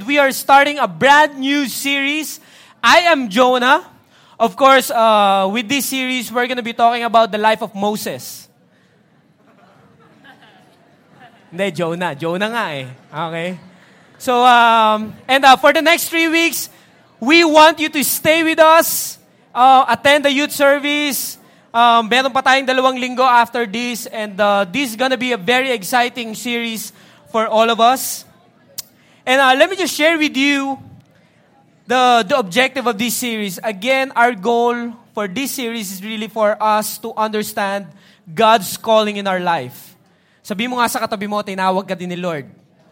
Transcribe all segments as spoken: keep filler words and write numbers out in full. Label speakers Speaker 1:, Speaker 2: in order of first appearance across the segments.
Speaker 1: we are starting a brand new series. I am Jonah. Of course, uh, with this series, we're going to be talking about the life of Moses. Hindi, Jonah. Jonah nga eh. Okay? So, um, and uh, for the next three weeks, we want you to stay with us, uh, attend the youth service. Um, meron pa tayong dalawang linggo after this, and uh, this is gonna be a very exciting series for all of us. And uh, let me just share with you the, the objective of this series. Again, our goal for this series is really for us to understand God's calling in our life. Sabi mo nga sa katabi mo, tinawag ka din ni Lord.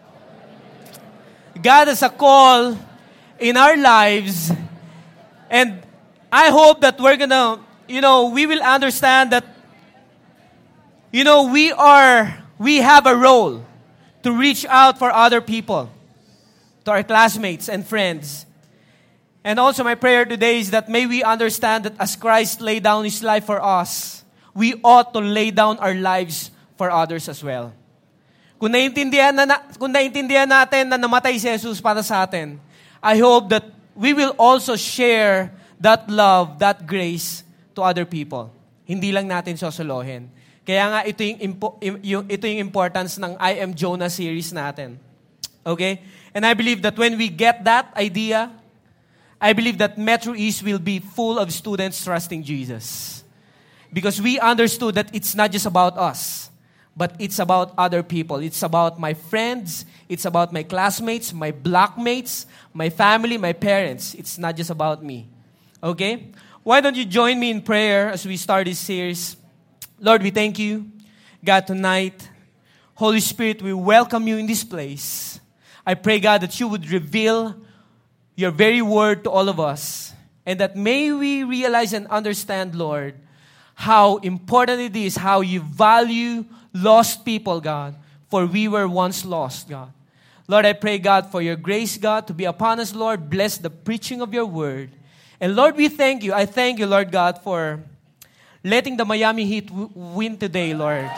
Speaker 1: God has a call in our lives, and I hope that we're gonna, you know, we will understand that, you know, we are, we have a role to reach out for other people, to our classmates and friends. And also my prayer today is that may we understand that as Christ laid down His life for us, we ought to lay down our lives for others as well. Kung naiintindihan, na, na, kung naiintindihan natin na namatay si Jesus para sa atin, I hope that we will also share that love, that grace to other people. Hindi lang natin sosolohin. Kaya nga ito yung, impo, yung, ito yung importance ng I Am Jonah series natin. Okay? And I believe that when we get that idea, I believe that Metro East will be full of students trusting Jesus. Because we understood that it's not just about us, but it's about other people. It's about my friends. It's about my classmates, my blockmates, my family, my parents. It's not just about me. Okay? Why don't you join me in prayer as we start this series? Lord, we thank you. God, tonight, Holy Spirit, we welcome you in this place. I pray, God, that you would reveal your very word to all of us. And that may we realize and understand, Lord, how important it is, how you value lost people, God, for we were once lost, God. Lord, I pray, God, for your grace, God, to be upon us, Lord. Bless the preaching of your word. And Lord, we thank you. I thank you, Lord God, for letting the Miami Heat w- win today, Lord.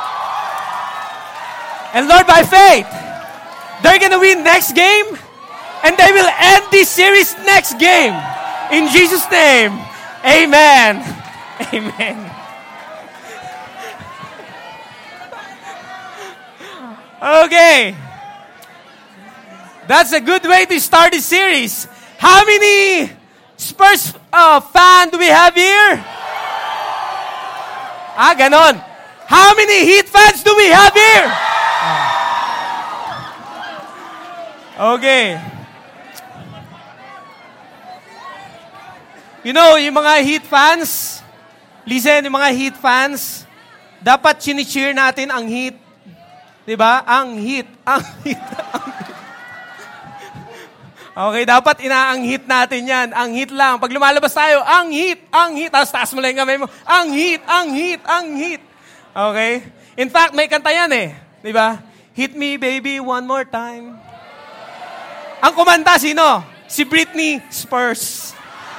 Speaker 1: And Lord, by faith, they're going to win next game, and they will end this series next game. In Jesus' name, amen. Amen. Okay. That's a good way to start this series. How many Spurs uh, fan do we have here? Ah, ganon. How many Heat fans do we have here? Okay. You know, yung mga Heat fans, listen, yung mga Heat fans, dapat chini-cheer natin ang Heat. Diba? Ang Heat. Ang Heat. Ang Heat. Okay, dapat inaanghit natin yan. Ang Heat lang. Pag lumalabas tayo, ang Heat, ang Heat. Tapos taas mo lang yung kamay mo. Ang Heat, ang Heat, ang Heat. Okay? In fact, may kanta yan eh. Diba? Hit me, baby, one more time. Ang kumanta, sino? Si Britney Spears.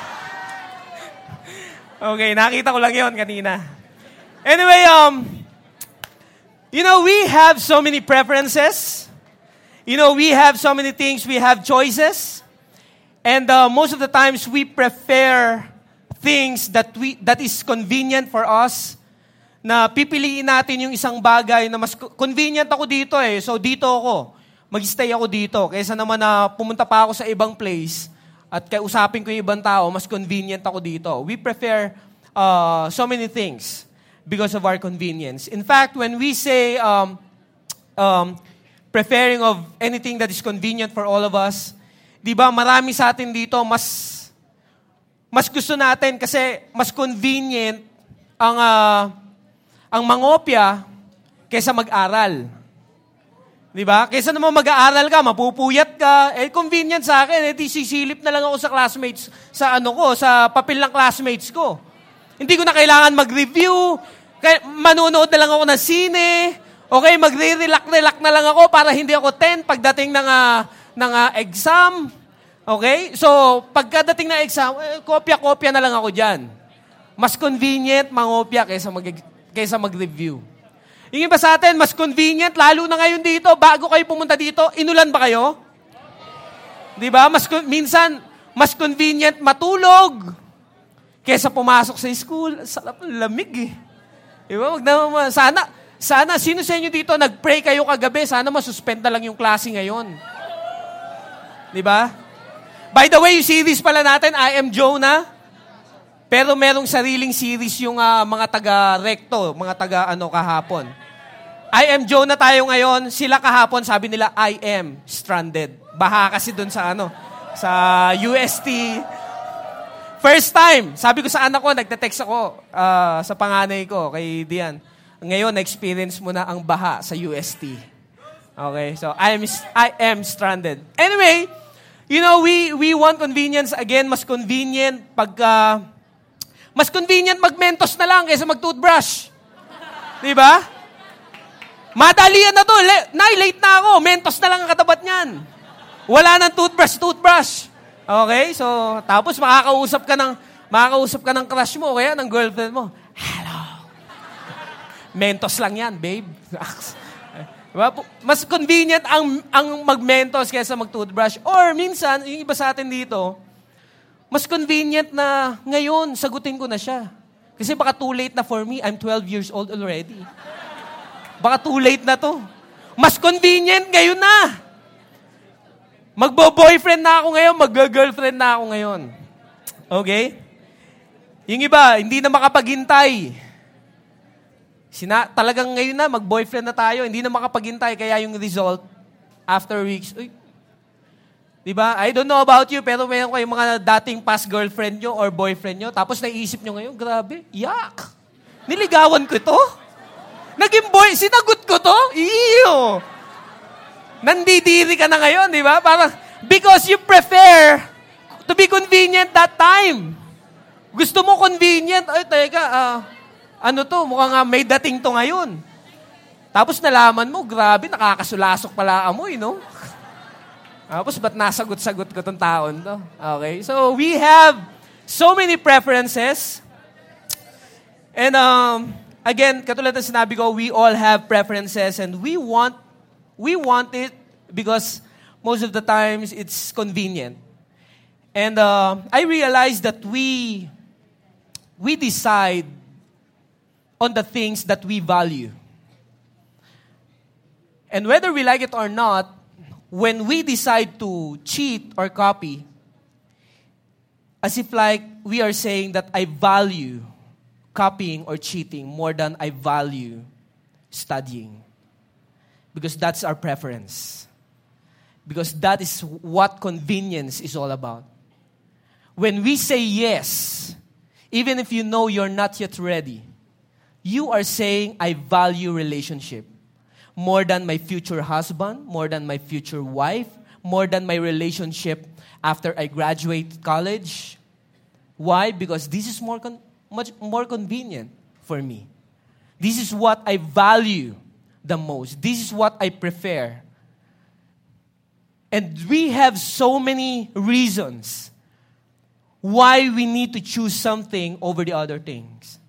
Speaker 1: Okay, nakita ko lang yon kanina. Anyway, um, you know, we have so many preferences. You know, we have so many things. We have choices. And uh, most of the times, we prefer things that we that is convenient for us. Na pipiliin natin yung isang bagay na mas convenient ako dito eh. So, dito ako. Mag-stay ako dito. Kaysa naman na pumunta pa ako sa ibang place at kausapin ko yung ibang tao, mas convenient ako dito. We prefer uh, so many things because of our convenience. In fact, when we say um, um, preferring of anything that is convenient for all of us, di ba marami sa atin dito, mas mas gusto natin kasi mas convenient ang uh, ang mangopya kaysa mag-aral. Di ba? Kaysa naman mag-aaral ka, mapupuyat ka, eh convenient sa akin, eh di sisilip na lang ako sa classmates, sa ano ko, sa papel ng classmates ko. Hindi ko na kailangan mag-review, kaya manonood na lang ako ng sine, okay, magre-relax-relax na lang ako para hindi ako ten pagdating ng, uh, ng uh, exam. Okay? So, pagkadating ng exam, eh, kopya-kopya na lang ako dyan. Mas convenient mangopya kaysa, mag, kaysa mag-review. Yung iba sa atin, mas convenient, lalo na ngayon dito, bago kayo pumunta dito, inulan ba kayo? Di ba? Mas, minsan, mas convenient matulog kesa pumasok sa school. Sarap, lamig eh. Di ba? Wag na, sana, sana, sino sa inyo dito nag-pray kayo kagabi, sana masuspend na lang yung klase ngayon. Di ba? By the way, yung series pala natin, I Am Jonah. Pero merong sariling series yung uh, mga taga-recto, mga taga-ano kahapon. I Am Jonah tayo ngayon. Sila kahapon, sabi nila, I am stranded. Baha kasi dun sa ano, sa U S T. First time, sabi ko sa anak ko, nagte-text ako uh, sa panganay ko, kay Dian. Ngayon, na-experience mo na ang baha sa U S T. Okay, so I am I am stranded. Anyway, you know, we we want convenience again, mas convenient pagka mas convenient mag-Mentos na lang kaysa mag-toothbrush. 'Di ba? Madalian na 'to. Le- Nay, late na ako. Mentos na lang ang katapat niyan. Wala nang toothbrush, toothbrush. Okay? So, tapos makakausap ka ng makakausap ka ng crush mo o kaya ng girlfriend mo. Hello. Mentos lang 'yan, babe. Diba? Mas convenient ang ang mag-Mentos kaysa mag-toothbrush. Or minsan, yung iba sa atin dito, mas convenient na ngayon, sagutin ko na siya. Kasi baka too late na for me. I'm twelve years old already. Baka too late na to. Mas convenient ngayon na. Magbo-boyfriend na ako ngayon, mag-girlfriend na ako ngayon. Okay? Yung iba, hindi na makapaghintay. Sina, talagang ngayon na, mag-boyfriend na tayo, hindi na makapaghintay, kaya yung result, after weeks, uy, diba? I don't know about you, pero mayroon kayong mga dating past girlfriend nyo or boyfriend nyo, tapos naiisip nyo ngayon, grabe, yak! Niligawan ko ito? Naging boy, sinagot ko to? Iyo! Nandidiri ka na ngayon, di ba? Parang, because you prefer to be convenient that time. Gusto mo convenient, ay, teka, ah, uh, ano to, mukhang nga may dating to ngayon. Tapos nalaman mo, grabe, nakakasulasok pala amoy, no? Tapos ba't nasagot-sagot ko tong taon to? Okay, so we have so many preferences. And um, again, katulad ng sinabi ko, we all have preferences and we want we want it because most of the times it's convenient. And uh, I realized that we we decide on the things that we value. And whether we like it or not, when we decide to cheat or copy, as if like we are saying that I value copying or cheating more than I value studying. Because that's our preference. Because that is what convenience is all about. When we say yes, even if you know you're not yet ready, you are saying, I value relationship more than my future husband, more than my future wife, more than my relationship after I graduate college. Why? Because this is more con- much more convenient for me. This is what I value the most. This is what I prefer. And we have so many reasons why we need to choose something over the other things.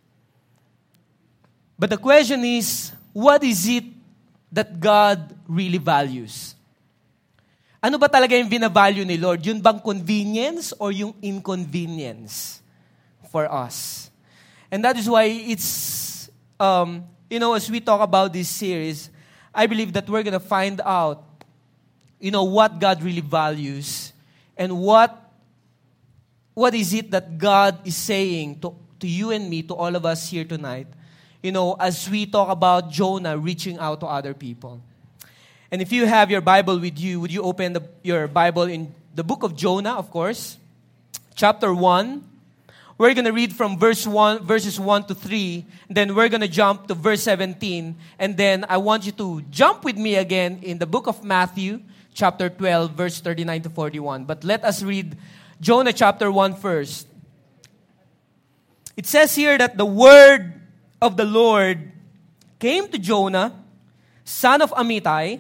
Speaker 1: But the question is, what is it that God really values? Ano ba talaga yung binavalue ni Lord? Yun bang convenience or yung inconvenience for us? And that is why it's, um, you know, as we talk about this series, I believe that we're going to find out, you know, what God really values and what what is it that God is saying to, to you and me, to all of us here tonight, you know, as we talk about Jonah reaching out to other people. And if you have your Bible with you, would you open the, your Bible in the book of Jonah, of course, chapter one. We're going to read from verse one, verses one to three. Then we're going to jump to verse seventeen. And then I want you to jump with me again in the book of Matthew, chapter twelve, verse thirty-nine to forty-one. But let us read Jonah chapter one first. It says here that the word of the Lord came to Jonah, son of Amittai.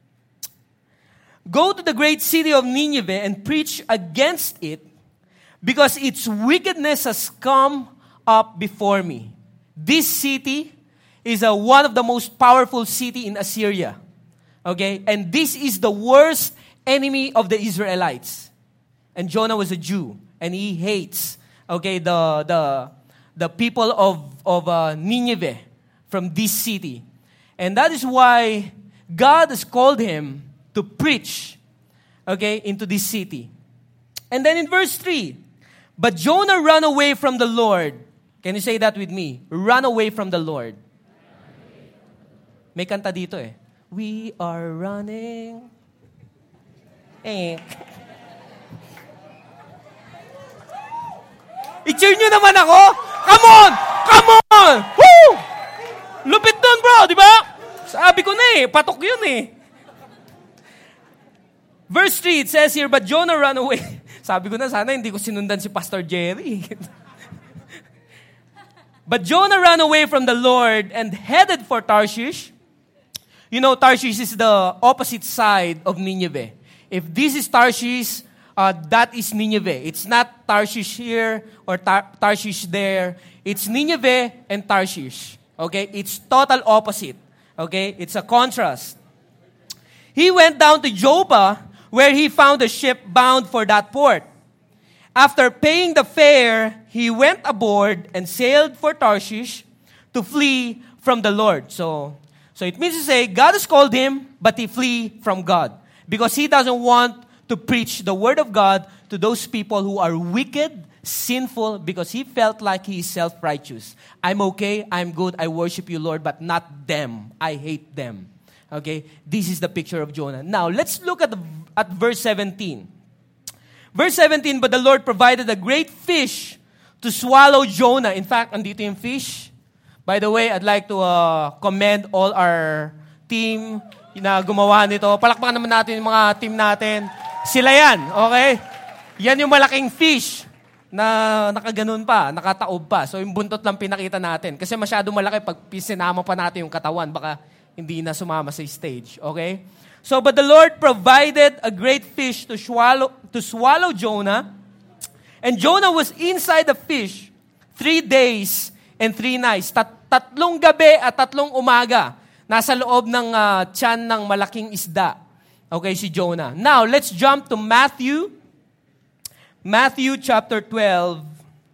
Speaker 1: Go to the great city of Nineveh and preach against it, because its wickedness has come up before me. This city is a, one of the most powerful city in Assyria. Okay? And this is the worst enemy of the Israelites. And Jonah was a Jew, and he hates, okay, the the the people of of uh, Nineveh from this city, and that is why God has called him to preach, okay, into this city. And then in verse three, but Jonah ran away from the Lord. Can you say that with me? Run away from the Lord. May kanta dito eh. We are running. Eh. I-cheer nyo naman ako! Come on! Come on! Woo! Lupit doon, bro, di ba? Sabi ko na eh, patok yun eh. Verse three, it says here, but Jonah ran away. Sabi ko na, sana hindi ko sinundan si Pastor Jerry. But Jonah ran away from the Lord and headed for Tarshish. You know, Tarshish is the opposite side of Nineveh. If this is Tarshish, uh, that is Nineveh. It's not Tarshish here or Tar- Tarshish there. It's Nineveh and Tarshish. Okay? It's total opposite. Okay? It's a contrast. He went down to Joppa, where he found a ship bound for that port. After paying the fare, he went aboard and sailed for Tarshish to flee from the Lord. So, so it means to say, God has called him, but he flee from God. Because he doesn't want to preach the word of God to those people who are wicked, sinful, because he felt like he is self-righteous. I'm okay, I'm good, I worship you, Lord, but not them. I hate them. Okay? This is the picture of Jonah. Now, let's look at, the, at verse seventeen. Verse seventeen, but the Lord provided a great fish to swallow Jonah. In fact, andito yung fish. By the way, I'd like to uh, commend all our team na gumawa nito. Palakpakan naman natin yung mga team natin. Sila yan, okay? Yan yung malaking fish na nakaganon pa, nakataob pa. So yung buntot lang pinakita natin. Kasi masyado malaki pag sinama pa natin yung katawan, baka hindi na sumama sa stage, okay? So, but the Lord provided a great fish to swallow to swallow Jonah, and Jonah was inside the fish three days and three nights. Tat- tatlong gabi at tatlong umaga, nasa loob ng uh, tiyan ng malaking isda. Okay, si Jonah. Now, let's jump to Matthew. Matthew chapter twelve.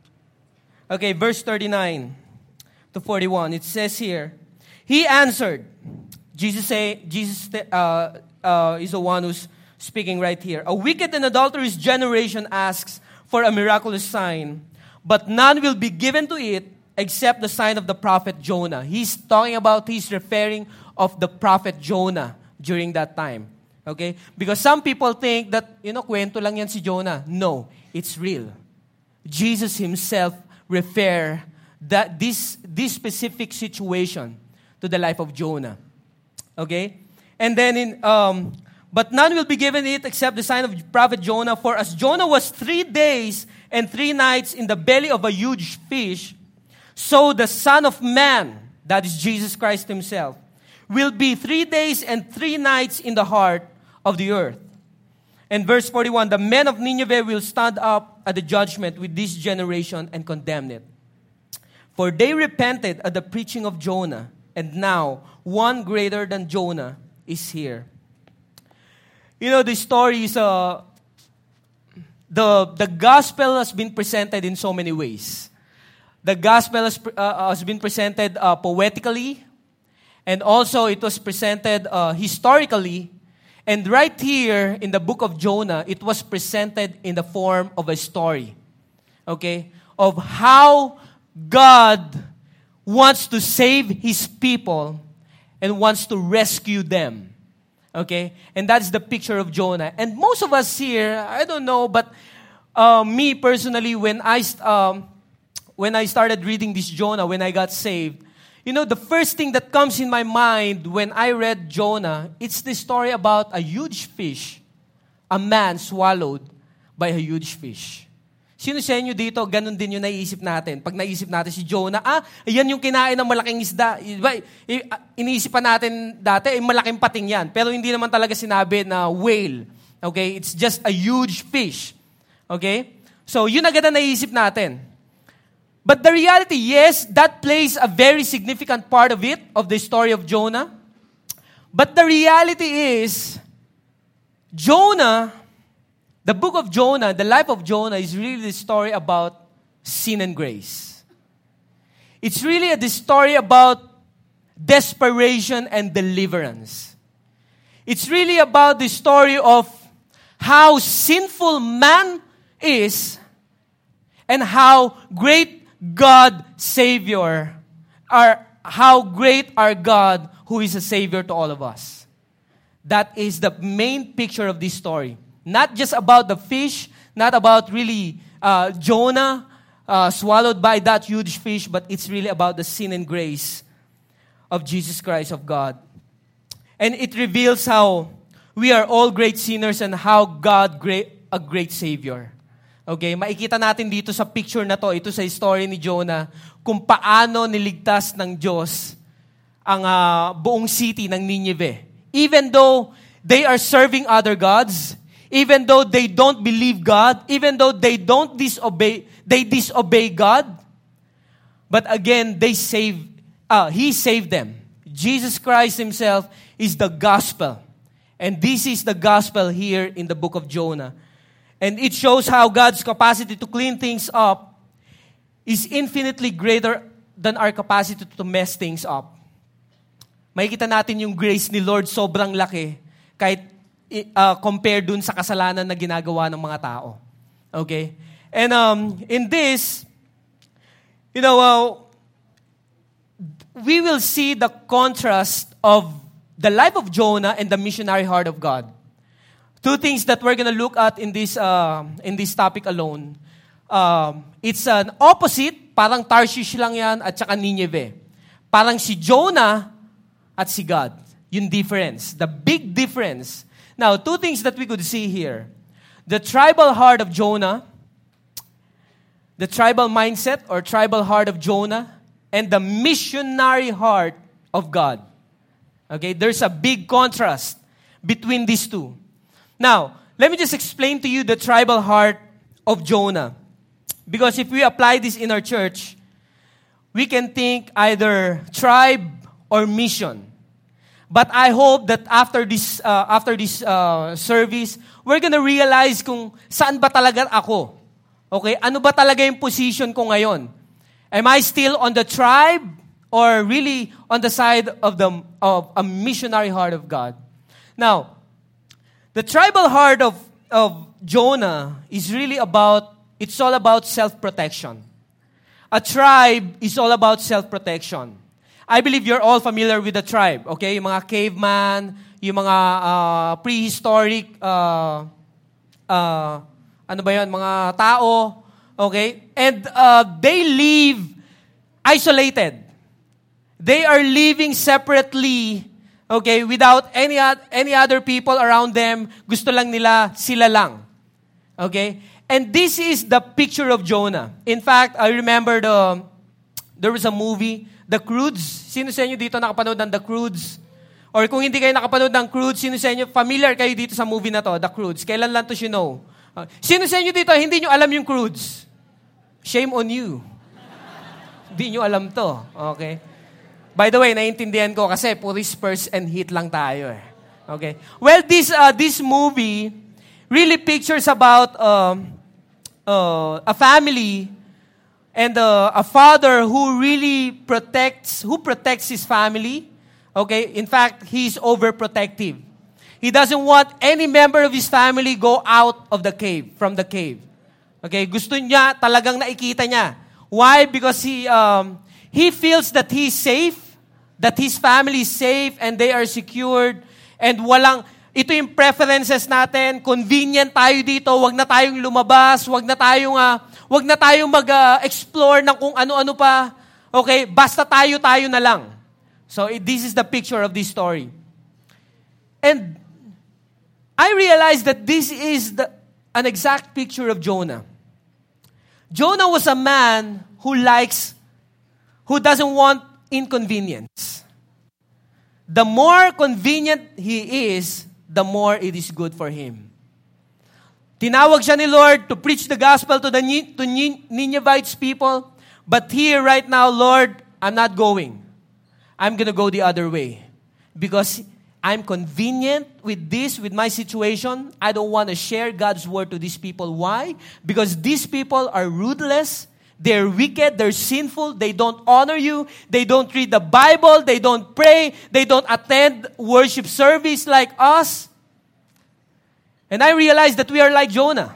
Speaker 1: Okay, verse thirty-nine to forty-one. It says here, he answered. Jesus say Jesus uh, uh, is the one who's speaking right here. A wicked and adulterous generation asks for a miraculous sign, but none will be given to it except the sign of the prophet Jonah. He's talking about, he's referring of the prophet Jonah during that time. Okay? Because some people think that, you know, kwento lang yan si Jonah. No, it's real. Jesus himself refer that this this specific situation to the life of Jonah. Okay? And then in, um, but none will be given it except the sign of prophet Jonah. For as Jonah was three days and three nights in the belly of a huge fish, so the Son of Man, that is Jesus Christ himself, will be three days and three nights in the heart of the earth. And verse forty-one, the men of Nineveh will stand up at the judgment with this generation and condemn it. For they repented at the preaching of Jonah, and now one greater than Jonah is here. You know, the story is, uh, the, the gospel has been presented in so many ways. The gospel has, uh, has been presented uh, poetically, and also it was presented uh, historically. And right here in the book of Jonah, it was presented in the form of a story. Okay? Of how God wants to save His people and wants to rescue them. Okay? And that's the picture of Jonah. And most of us here, I don't know, but uh, me personally, when I, um, when I started reading this Jonah, when I got saved, you know, the first thing that comes in my mind when I read Jonah, it's the story about a huge fish, a man swallowed by a huge fish. Sino sa inyo dito, ganun din yung naiisip natin. Pag naisip natin si Jonah, ah, yan yung kinain ng malaking isda. Iniisip pa natin dati, eh, malaking pating yan. Pero hindi naman talaga sinabi na whale. Okay? It's just a huge fish. Okay? So, yun agad ang naiisip natin. But the reality, yes, that plays a very significant part of it, of the story of Jonah. But the reality is, Jonah, the book of Jonah, the life of Jonah is really the story about sin and grace. It's really a the story about desperation and deliverance. It's really about the story of how sinful man is and how great God Savior, our, how great our God who is a Savior to all of us. That is the main picture of this story. Not just about the fish, not about really uh, Jonah uh, swallowed by that huge fish, but it's really about the sin and grace of Jesus Christ of God. And it reveals how we are all great sinners and how God great a great Savior. Okay, makikita natin dito sa picture na to, ito sa story ni Jonah, kung paano niligtas ng Diyos ang uh, buong city ng Nineveh. Even though they are serving other gods, even though they don't believe God, even though they don't disobey, they disobey God, but again, they save, uh, He saved them. Jesus Christ Himself is the gospel. And this is the gospel here in the book of Jonah. And it shows how God's capacity to clean things up is infinitely greater than our capacity to mess things up. Makikita natin yung grace ni Lord sobrang laki kahit uh, compare dun sa kasalanan na ginagawa ng mga tao. Okay? And um, in this, you know, uh, we will see the contrast of the life of Jonah and the missionary heart of God. Two things that we're going to look at in this uh, in this topic alone. Um, it's an opposite, parang Tarshish lang yan, at saka Nineveh. Parang si Jonah at si God. Yung difference. The big difference. Now, two things that we could see here. The tribal heart of Jonah, the tribal mindset or tribal heart of Jonah, and the missionary heart of God. Okay, there's a big contrast between these two. Now, let me just explain to you the tribal heart of Jonah. Because if we apply this in our church, we can think either tribe or mission. But I hope that after this uh, after this uh, service, we're gonna realize kung saan ba talaga ako. Okay? Ano ba talaga yung position ko ngayon? Am I still on the tribe or really on the side of the of a missionary heart of God? Now, the tribal heart of, of Jonah is really about, it's all about self-protection. A tribe is all about self-protection. I believe you're all familiar with the tribe, okay? Yung mga caveman, yung mga uh, prehistoric, uh, uh, ano ba yun, mga tao, okay? And uh, they live isolated. They are living separately, okay, without any any other people around them. Gusto lang nila, sila lang. Okay? And this is the picture of Jonah. In fact, I remember the, there was a movie, The Croods. Sino sa inyo dito nakapanood ng The Croods? Or kung hindi kayo nakapanood ng Croods, sino sa inyo, familiar kayo dito sa movie na to, The Croods? Kailan lang to you know? Uh, sino sa inyo dito, hindi nyo alam yung Croods? Shame on you. Hindi nyo alam to. Okay? By the way, naiintindihan ko kasi puri Spurs and Heat lang tayo eh. Okay? Well, this uh, this movie really pictures about um, uh, a family and uh, a father who really protects, who protects his family. Okay? In fact, he's overprotective. He doesn't want any member of his family go out of the cave, from the cave. Okay? Gusto niya, talagang nakikita niya. Why? Because he um, he feels that he's safe, that his family is safe and they are secured and walang, ito yung preferences natin, convenient tayo dito, wag na tayong lumabas, wag na tayong, uh, wag na tayong mag-explore uh, ng kung ano-ano pa. Okay, basta tayo-tayo na lang. So it, this is the picture of this story. And I realized that this is the, an exact picture of Jonah. Jonah was a man who likes, who doesn't want inconvenience. The more convenient he is, the more it is good for him. Tinawag siya ni Lord to preach the gospel to the to Ninevites people, but here right now, Lord, I'm not going. I'm gonna go the other way because I'm convenient with this, with my situation. I don't want to share God's word to these people. Why? Because these people are ruthless. They're wicked. They're sinful. They don't honor you. They don't read the Bible. They don't pray. They don't attend worship service like us. And I realized that we are like Jonah.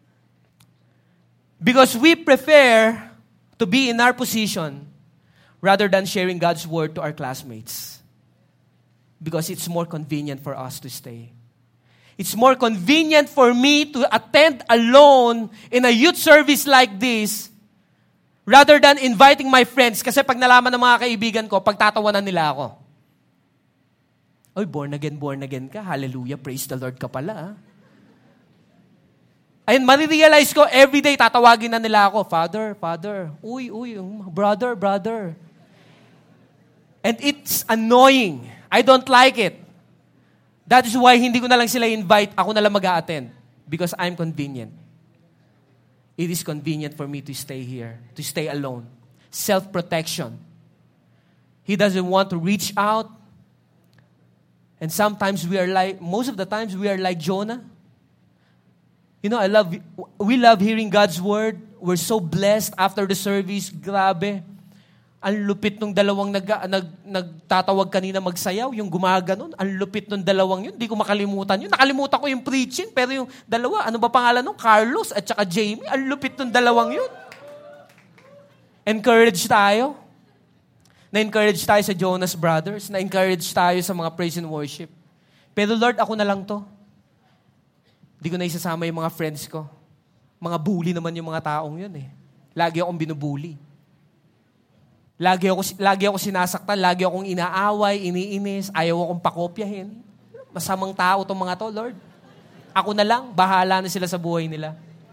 Speaker 1: Because we prefer to be in our position rather than sharing God's word to our classmates. Because it's more convenient for us to stay. It's more convenient for me to attend alone in a youth service like this rather than inviting my friends. Kasi pag nalaman ng mga kaibigan ko, pagtatawanan nila ako. Oy, born again, born again ka. Hallelujah, praise the Lord ka pala. Ah. Ayun, marirealize ko, everyday tatawagin na nila ako, Father, Father, uy, uy, brother, brother. And it's annoying. I don't like it. That is why hindi ko na lang sila invite, ako na lang mag-a-attend. Because I'm convenient. It is convenient for me to stay here, to stay alone. Self-protection. He doesn't want to reach out. And sometimes we are like, most of the times we are like Jonah. You know, I love, we love hearing God's word. We're so blessed after the service. Grabe. Ang lupit nung dalawang nag, nag, nagtatawag kanina magsayaw, yung gumaganon. Ang lupit nung dalawang yun. Hindi ko makalimutan yun. Nakalimutan ko yung preaching, pero yung dalawa, ano ba pangalan nung? Carlos at saka Jamie. Ang lupit nung dalawang yun. Encourage tayo. Na-encourage tayo sa Jonas Brothers. Na-encourage tayo sa mga praise and worship. Pero Lord, ako na lang to. Hindi ko na isasama yung mga friends ko. Mga bully naman yung mga taong yun eh. Lagi akong binubuli. Lagi ako, lagi ako sinasaktan, lagi akong inaaway, iniinis, ayaw akong pakopyahin. Masamang tao tong mga to, Lord. Ako na lang, bahala na sila sa buhay nila.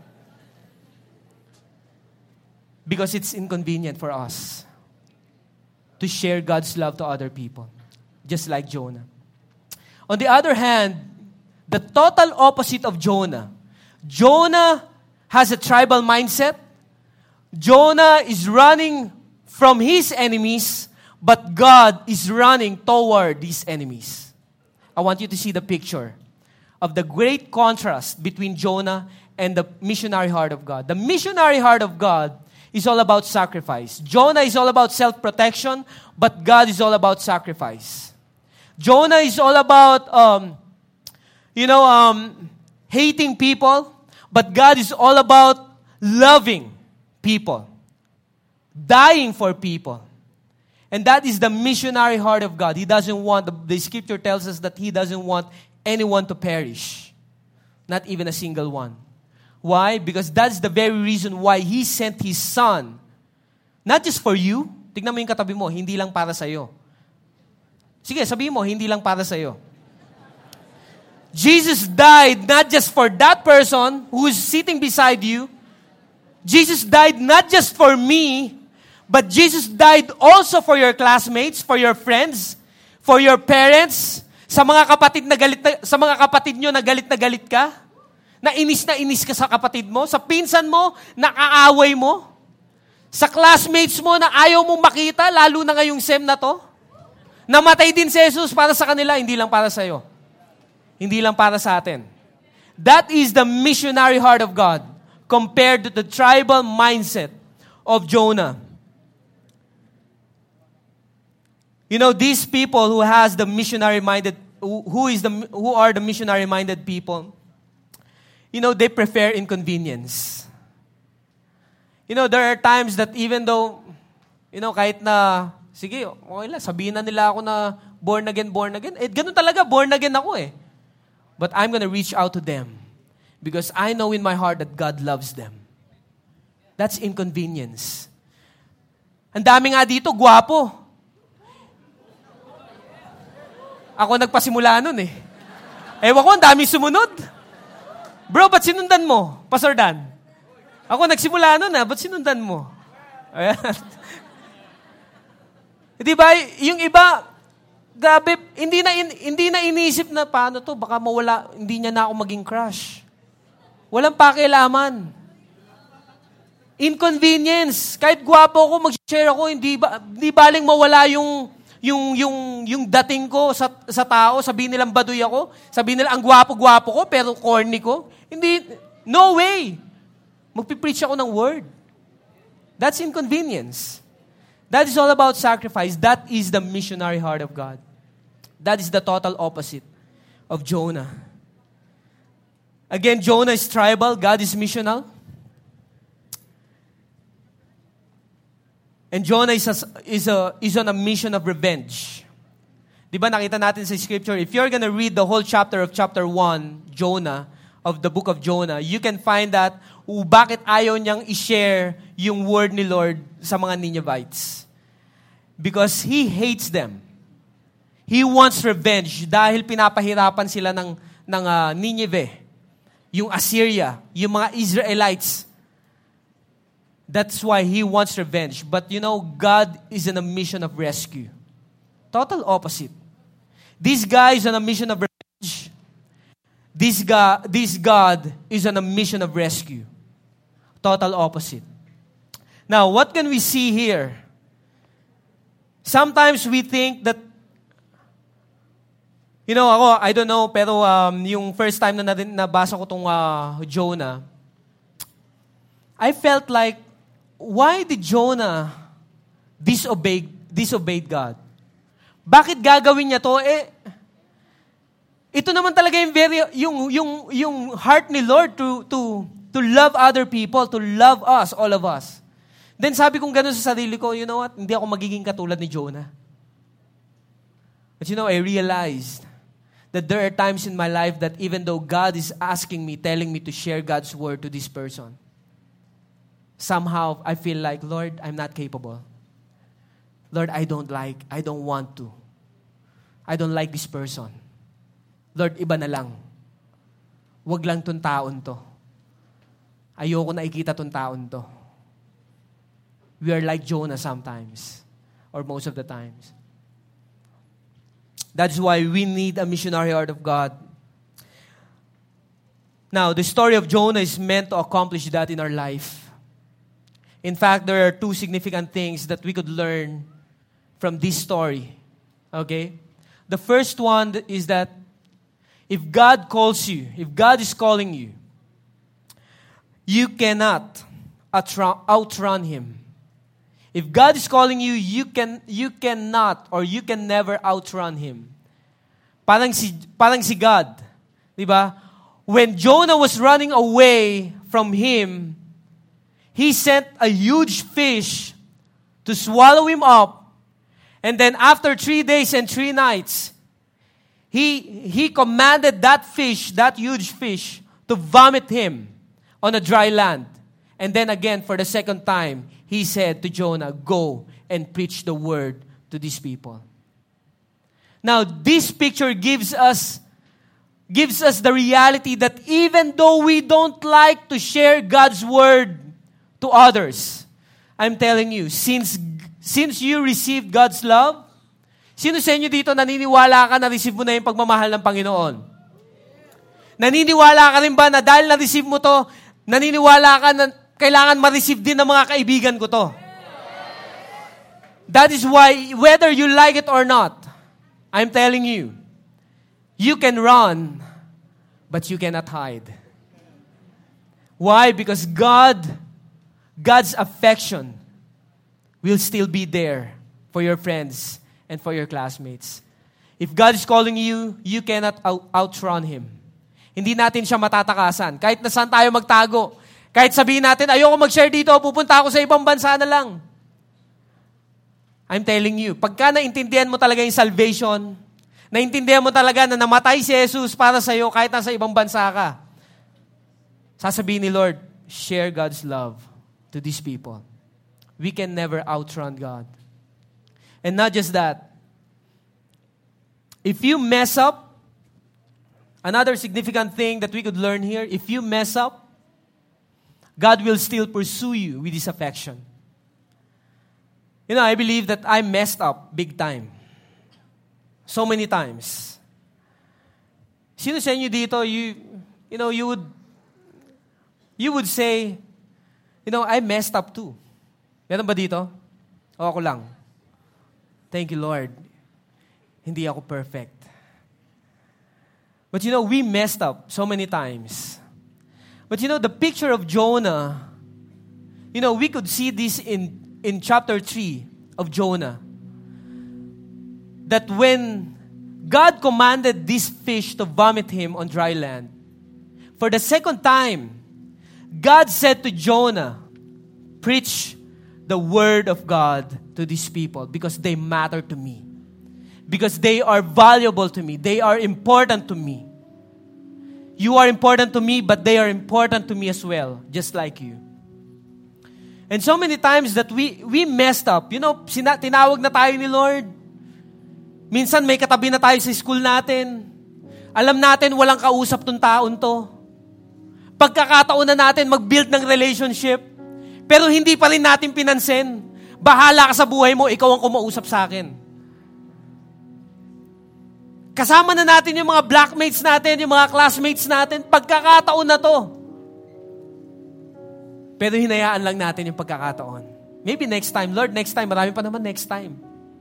Speaker 1: Because it's inconvenient for us to share God's love to other people. Just like Jonah. On the other hand, the total opposite of Jonah. Jonah has a tribal mindset. Jonah is running from his enemies, but God is running toward these enemies. I want you to see the picture of the great contrast between Jonah and the missionary heart of God. The missionary heart of God is all about sacrifice. Jonah is all about self-protection, but God is all about sacrifice. Jonah is all about, um, you know, um, hating people, but God is all about loving people. Dying for people. And that is the missionary heart of God. He doesn't want, the, the scripture tells us that He doesn't want anyone to perish. Not even a single one. Why? Because that's the very reason why He sent His Son. Not just for you. Tignan mo yung katabi mo, hindi lang para sa'yo. Sige, sabihin mo, hindi lang para sa'yo. Jesus died not just for that person who is sitting beside you. Jesus died not just for me, but Jesus died also for your classmates, for your friends, for your parents, sa mga kapatid na galit na, sa mga kapatid nyo na galit na galit ka, na inis na inis ka sa kapatid mo, sa pinsan mo, na kaaway mo, sa classmates mo na ayaw mong makita, lalo na ngayong sem na to. Namatay din si Jesus para sa kanila, hindi lang para sa iyo. Hindi lang para sa atin. That is the missionary heart of God compared to the tribal mindset of Jonah. You know, these people who has the missionary-minded, who, who is the who are the missionary-minded people, you know, they prefer inconvenience. You know, there are times that even though, you know, kahit na, sige, okay lang, sabihin na nila ako na born again, born again. Eh, ganun talaga, born again ako eh. But I'm gonna reach out to them because I know in my heart that God loves them. That's inconvenience. Ang dami nga dito, gwapo. Ako nagpasimula nun eh. Ewan ko, ang dami sumunod. Bro, ba't sinundan mo? Pastor Dan. Ako nagsimula nun ah, ba't sinundan mo? Ayan. Di ba, yung iba, grabe, hindi na, in, hindi na inisip na paano to, baka mawala, hindi niya na ako maging crush. Walang pakialaman. Inconvenience. Kahit gwapo ako, mag-share ako, hindi, ba, hindi baling mawala yung, yung, yung, yung dating ko sa, sa tao, sabihin nilang baduy ako, sabihin nila ang gwapo-gwapo ko, pero corny ko. Hindi, no way. Magpipreach ako ng word. That's inconvenience. That is all about sacrifice. That is the missionary heart of God. That is the total opposite of Jonah. Again, Jonah is tribal, God is missional. And Jonah is, a, is, a, is on a mission of revenge. Di ba nakita natin sa scripture, if you're gonna read the whole chapter of chapter one, Jonah, of the book of Jonah, you can find that uh, bakit ayaw niyang i-share yung word ni Lord sa mga Ninevites. Because He hates them. He wants revenge dahil pinapahirapan sila ng, ng uh, Nineveh, yung Assyria, yung mga Israelites. That's why He wants revenge. But you know, God is in a mission of rescue. Total opposite. This guy is on a mission of revenge. This God, this God is on a mission of rescue. Total opposite. Now, what can we see here? Sometimes we think that, you know, ako, I don't know, pero um, yung first time na natin nabasa ko tong uh, Jonah, I felt like, why did Jonah disobey, disobeyed God? Bakit gagawin niya to? Eh, ito naman talaga yung very, yung, yung, yung heart ni Lord to, to, to love other people, to love us, all of us. Then sabi kong gano'n sa sarili ko, you know what? Hindi ako magiging katulad ni Jonah. But you know, I realized that there are times in my life that even though God is asking me, telling me to share God's word to this person, somehow I feel like, Lord, I'm not capable. Lord, I don't like, I don't want to. I don't like this person. Lord, iba na lang. Huwag lang tong taon to. Ayoko na ikita tong taon to. We are like Jonah sometimes, or most of the times. That's why we need a missionary heart of God. Now, the story of Jonah is meant to accomplish that in our life. In fact, there are two significant things that we could learn from this story. Okay? The first one is that if God calls you, if God is calling you, you cannot outrun Him. If God is calling you, you can you cannot or you can never outrun Him. Parang si parang si God, 'di ba? When Jonah was running away from Him, He sent a huge fish to swallow him up. And then after three days and three nights, He he commanded that fish, that huge fish, to vomit him on a dry land. And then again, for the second time, He said to Jonah, go and preach the word to these people. Now, this picture gives us, gives us the reality that even though we don't like to share God's word to others, I'm telling you, since, since you received God's love, sino sa inyo dito naniniwala ka na receive mo na yung pagmamahal ng Panginoon? Naniniwala ka rin ba na dahil na-receive mo to, naniniwala ka na kailangan ma-receive din ng mga kaibigan ko to? That is why, whether you like it or not, I'm telling you, you can run, but you cannot hide. Why? Because God, God's affection will still be there for your friends and for your classmates. If God is calling you, you cannot out- outrun Him. Hindi natin siya matatakasan. Kahit na saan tayo magtago, kahit sabihin natin, ayoko mag-share dito, pupunta ako sa ibang bansa na lang. I'm telling you, pagka naintindihan mo talaga yung salvation, naintindihan mo talaga na namatay si Jesus para sa'yo kahit nasa ibang bansa ka, sasabihin ni Lord, share God's love to these people. We can never outrun God. And not just that, if you mess up, another significant thing that we could learn here, if you mess up, God will still pursue you with His affection. You know, I believe that I messed up big time. So many times. Sino sa inyo dito, you, you know, you would, you would say, you know, I messed up too. Meron ba dito? O ako lang? Thank you, Lord. Hindi ako perfect. But you know, we messed up so many times. But you know, the picture of Jonah, you know, we could see this in, in chapter three of Jonah. That when God commanded this fish to vomit him on dry land, for the second time, God said to Jonah, preach the word of God to these people because they matter to me. Because they are valuable to me. They are important to me. You are important to me, but they are important to me as well, just like you. And so many times that we we messed up. You know, sina, tinawag na tayo ni Lord. Minsan may katabi na tayo sa school natin. Alam natin walang kausap tong taon to. Pagkakataon na natin mag-build ng relationship, pero hindi pa rin natin pinansin. Bahala ka sa buhay mo, ikaw ang kumausap sa akin. Kasama na natin yung mga blackmates natin, yung mga classmates natin, pagkakataon na to. Pero hinayaan lang natin yung pagkakataon. Maybe next time, Lord, next time, marami pa naman next time.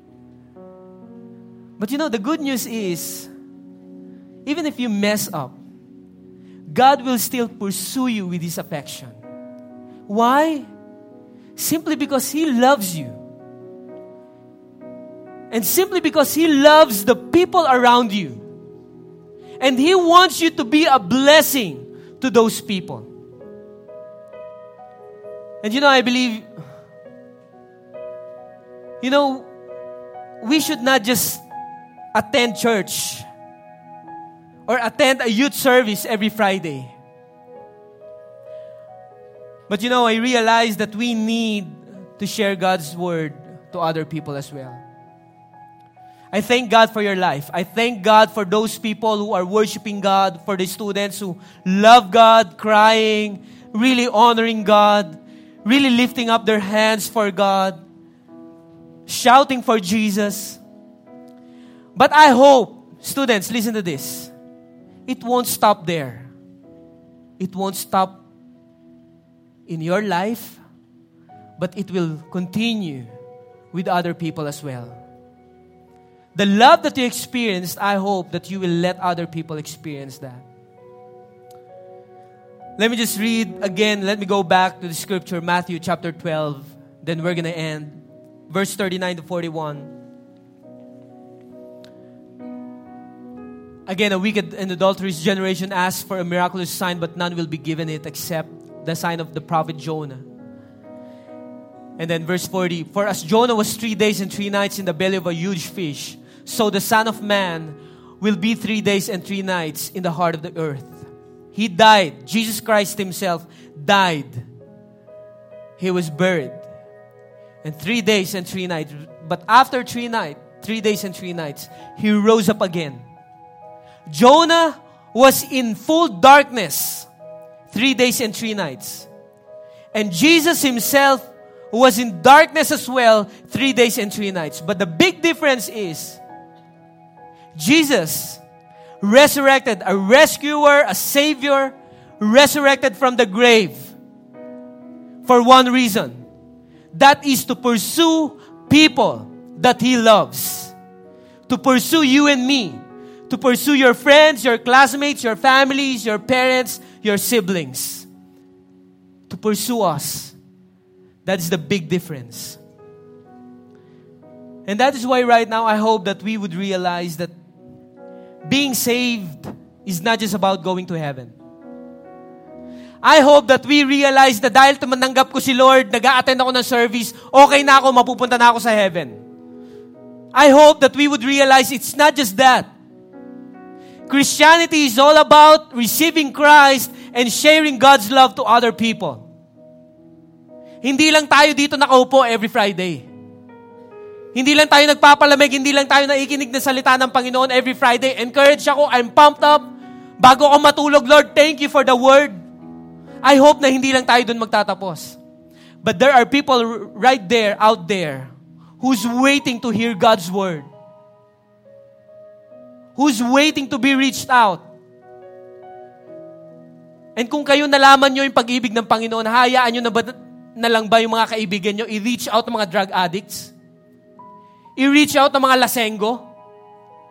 Speaker 1: But you know, the good news is, even if you mess up, God will still pursue you with His affection. Why? Simply because He loves you. And simply because He loves the people around you. And He wants you to be a blessing to those people. And you know, I believe, you know, we should not just attend church or attend a youth service every Friday. But you know, I realize that we need to share God's word to other people as well. I thank God for your life. I thank God for those people who are worshiping God, for the students who love God, crying, really honoring God, really lifting up their hands for God, shouting for Jesus. But I hope, students, listen to this. It won't stop there. It won't stop in your life, but it will continue with other people as well. The love that you experienced, I hope that you will let other people experience that. Let me just read again. Let me go back to the scripture, Matthew chapter twelve. Then we're going to end. Verse thirty-nine to forty-one. Again, a wicked and adulterous generation asks for a miraculous sign, but none will be given it except the sign of the prophet Jonah. And then verse forty. For as Jonah was three days and three nights in the belly of a huge fish, so the Son of Man will be three days and three nights in the heart of the earth. He died. Jesus Christ Himself died. He was buried. And three days and three nights. But after three nights, three days and three nights, He rose up again. Jonah was in full darkness three days and three nights. And Jesus Himself was in darkness as well three days and three nights. But the big difference is Jesus resurrected, a rescuer, a savior, resurrected from the grave for one reason. That is to pursue people that He loves. To pursue you and me. To pursue your friends, your classmates, your families, your parents, your siblings. To pursue us. That is the big difference. And that is why right now I hope that we would realize that being saved is not just about going to heaven. I hope that we realize na dahil tumanggap ko si Lord, nag-a-attend ako ng service, okay na ako, mapupunta na ako sa heaven. I hope that we would realize it's not just that. Christianity is all about receiving Christ and sharing God's love to other people. Hindi lang tayo dito nakaupo every Friday. Hindi lang tayo nagpapalamig, hindi lang tayo naikinig na salita ng Panginoon every Friday. Encouraged ako, I'm pumped up. Bago ako matulog, Lord, thank you for the word. I hope na hindi lang tayo dun magtatapos. But there are people right there, out there, who's waiting to hear God's word. Who's waiting to be reached out. And kung kayo nalaman nyo yung pag-ibig ng Panginoon, hayaan nyo na, ba, na lang ba yung mga kaibigan nyo i-reach out ng mga drug addicts? I-reach out ng mga lasenggo?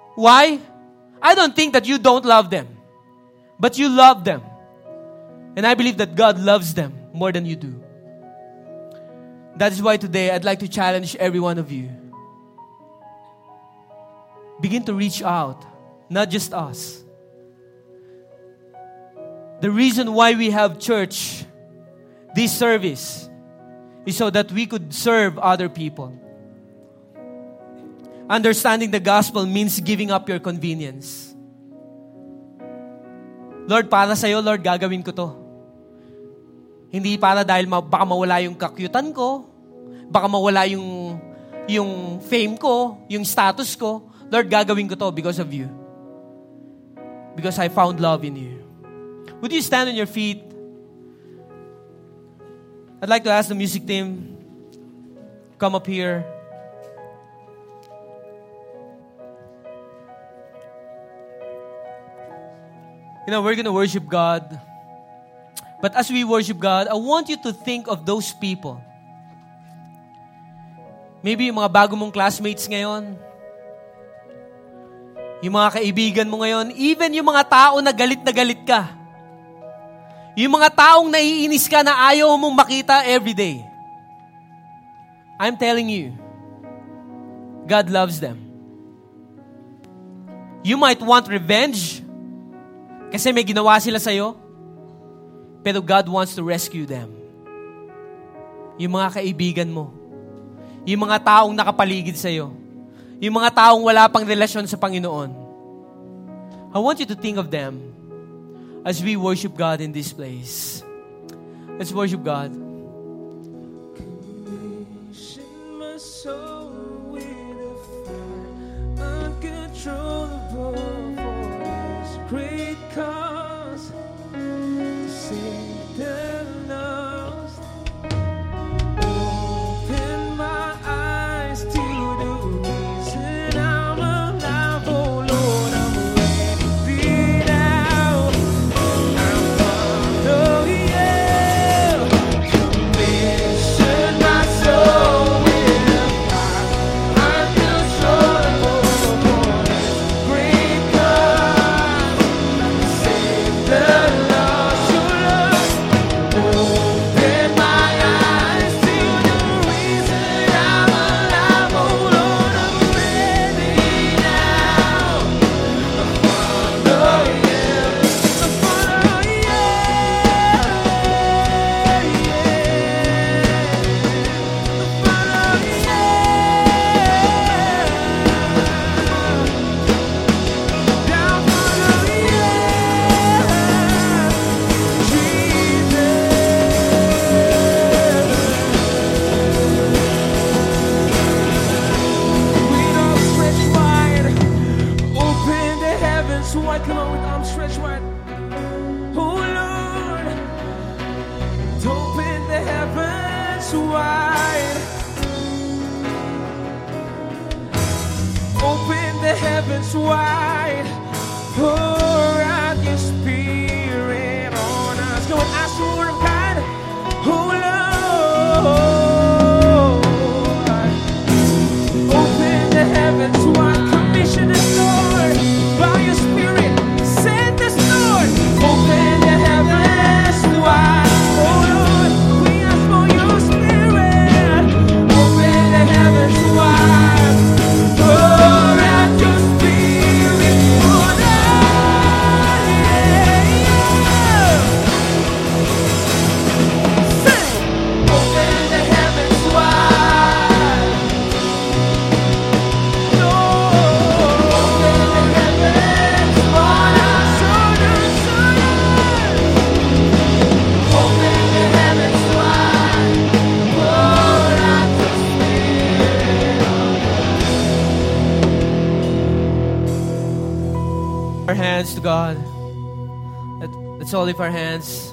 Speaker 1: Why? I don't think that you don't love them. But you love them. And I believe that God loves them more than you do. That is why today I'd like to challenge every one of you. Begin to reach out, not just us. The reason why we have church, this service, is so that we could serve other people. Understanding the gospel means giving up your convenience. Lord, para sa'yo, Lord, gagawin ko to. Hindi para dahil ma- baka mawala yung kakyutan ko, baka mawala yung, yung fame ko, yung status ko. Lord, gagawin ko to because of you. Because I found love in you. Would you stand on your feet? I'd like to ask the music team, come up here. You know, we're going to worship God. But as we worship God, I want you to think of those people. Maybe yung mga bago mong classmates ngayon. Yung mga kaibigan mo ngayon. Even yung mga tao na galit na galit ka. Yung mga taong naiinis ka na ayaw mong makita everyday. I'm telling you, God loves them. You might want revenge kasi may ginawa sila sa'yo. Pero God wants to rescue them. Yung mga kaibigan mo. Yung mga taong nakapaligid sa'yo. Yung mga taong wala pang relasyon sa Panginoon. I want you to think of them as we worship God in this place. Let's worship God.
Speaker 2: My soul with a fire uncontrollable voice, great cause to save the lost. Open my eyes to the reason I'm alive, oh Lord, I'm ready now. I'm follow you. Commission my soul with a fire uncontrollable voice, great cause to save the lost. Your love, open my eyes to the reason I'm alive, oh Lord, I'm ready now. I follow you, I follow you, wide, come on with arms stretched wide. Oh Lord, open the heavens wide. Open the heavens wide. Pour out your spirit on us. Go and ask for the word of God. Oh Lord, open the heavens wide. Commission us, Lord, by your spirit. Send us, Lord. Open the heavens wide. Oh Lord, we ask for your spirit. Open the heavens wide. Pour out your spirit on us. Sing. Open the heavens wide. Lord, open the heavens wide. Shoulders, shoulders. Open the heavens wide. Pour out your spirit on
Speaker 1: Our hands to God. Let, let's all lift our hands.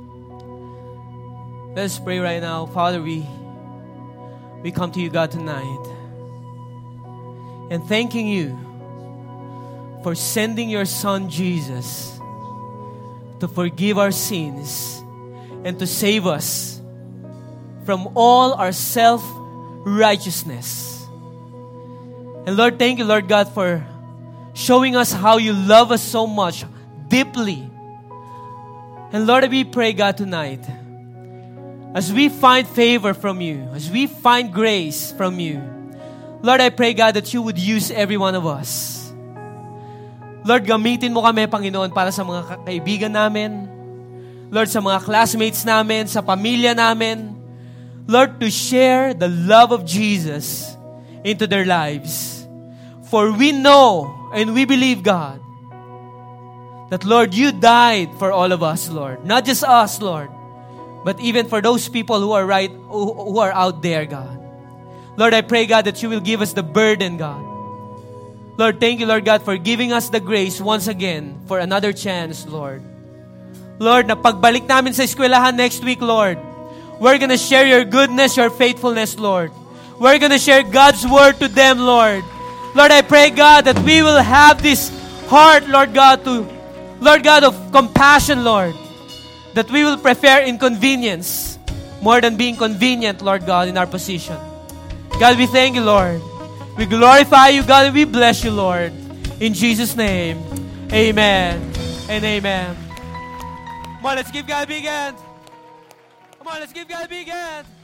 Speaker 1: Let's pray right now. Father, we we come to you, God, tonight. And thanking you for sending your Son, Jesus, to forgive our sins and to save us from all our self-righteousness. And Lord, thank you, Lord God, for showing us how you love us so much, deeply. And Lord, we pray, God, tonight, as we find favor from you, as we find grace from you, Lord, I pray, God, that you would use every one of us. Lord, gamitin mo kami, Panginoon, para sa mga ka- kaibigan namin. Lord, sa mga classmates namin, sa pamilya namin. Lord, to share the love of Jesus into their lives. For we know and we believe, God, that, Lord, you died for all of us, Lord. Not just us, Lord, but even for those people who are right, who, who are out there, God. Lord, I pray, God, that you will give us the burden, God. Lord, thank you, Lord God, for giving us the grace once again for another chance, Lord. Lord, na pagbalik namin sa eskwelahan next week, Lord, we're gonna share your goodness, your faithfulness, Lord. We're gonna share God's word to them, Lord. Lord, I pray, God, that we will have this heart, Lord God, to, Lord God, of compassion, Lord. That we will prefer inconvenience more than being convenient, Lord God, in our position. God, we thank you, Lord. We glorify you, God, and we bless you, Lord. In Jesus' name, amen and amen. Come on, let's give God a big hand. Come on, let's give God a big hand.